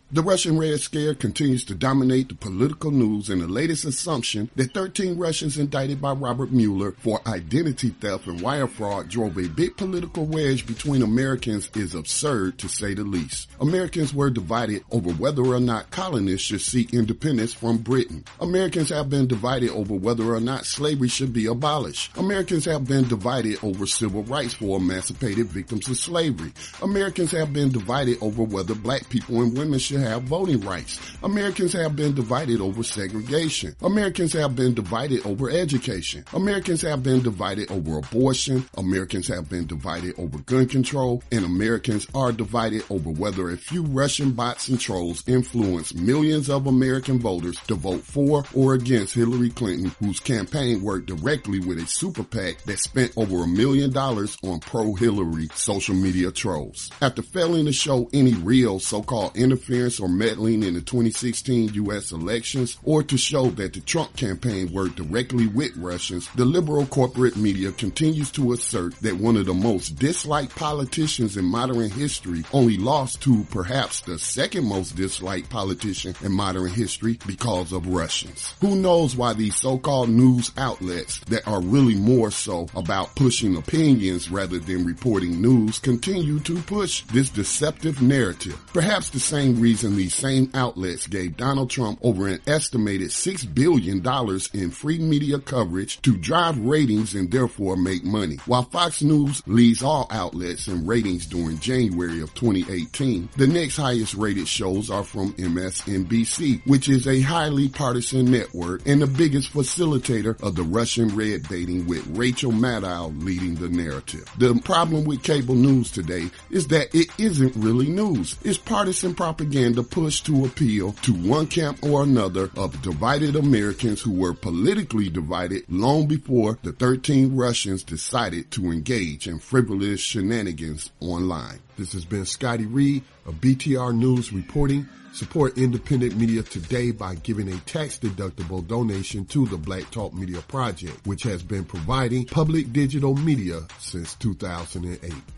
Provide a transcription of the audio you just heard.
The Russian Red Scare continues to dominate the political news, and the latest assumption that 13 Russians indicted by Robert Mueller for identity theft and wire fraud drove a big political wedge between Americans is absurd, to say the least. Americans were divided over whether or not colonists should seek independence from Britain. Americans have been divided over whether or not slavery should be abolished. Americans have been divided over civil rights for emancipated victims of slavery. Americans have been divided over whether black people and women should have voting rights. Americans have been divided over segregation. Americans have been divided over education. Americans have been divided over abortion. Americans have been divided over gun control. And Americans are divided over whether a few Russian bots and trolls influence millions of American voters to vote for or against Hillary Clinton, whose campaign worked directly with a super PAC that spent over $1 million on pro-Hillary social media trolls. After failing to show any real so-called interference or meddling in the 2016 U.S. elections, or to show that the Trump campaign worked directly with Russians, the liberal corporate media continues to assert that one of the most disliked politicians in modern history only lost to perhaps the second most disliked politician in modern history because of Russians. Who knows why these so-called news outlets that are really more so about pushing opinions rather than reporting news continue to push this deceptive narrative. Perhaps the same reason these same outlets gave Donald Trump over an estimated $6 billion in free media coverage to drive ratings and therefore make money. While Fox News leads all outlets in ratings during January of 2018, the next highest rated shows are from MSNBC, which is a highly partisan network and the biggest facilitator of the Russian red baiting, with Rachel Maddow leading the narrative. The problem with cable news today is that it isn't really news. It's partisan propaganda push to appeal to one camp or another of divided Americans who were politically divided long before the 13 Russians decided to engage in frivolous shenanigans online. This has been Scotty Reed of BTR News reporting. Support independent media today by giving a tax-deductible donation to the Black Talk Media Project, which has been providing public digital media since 2008.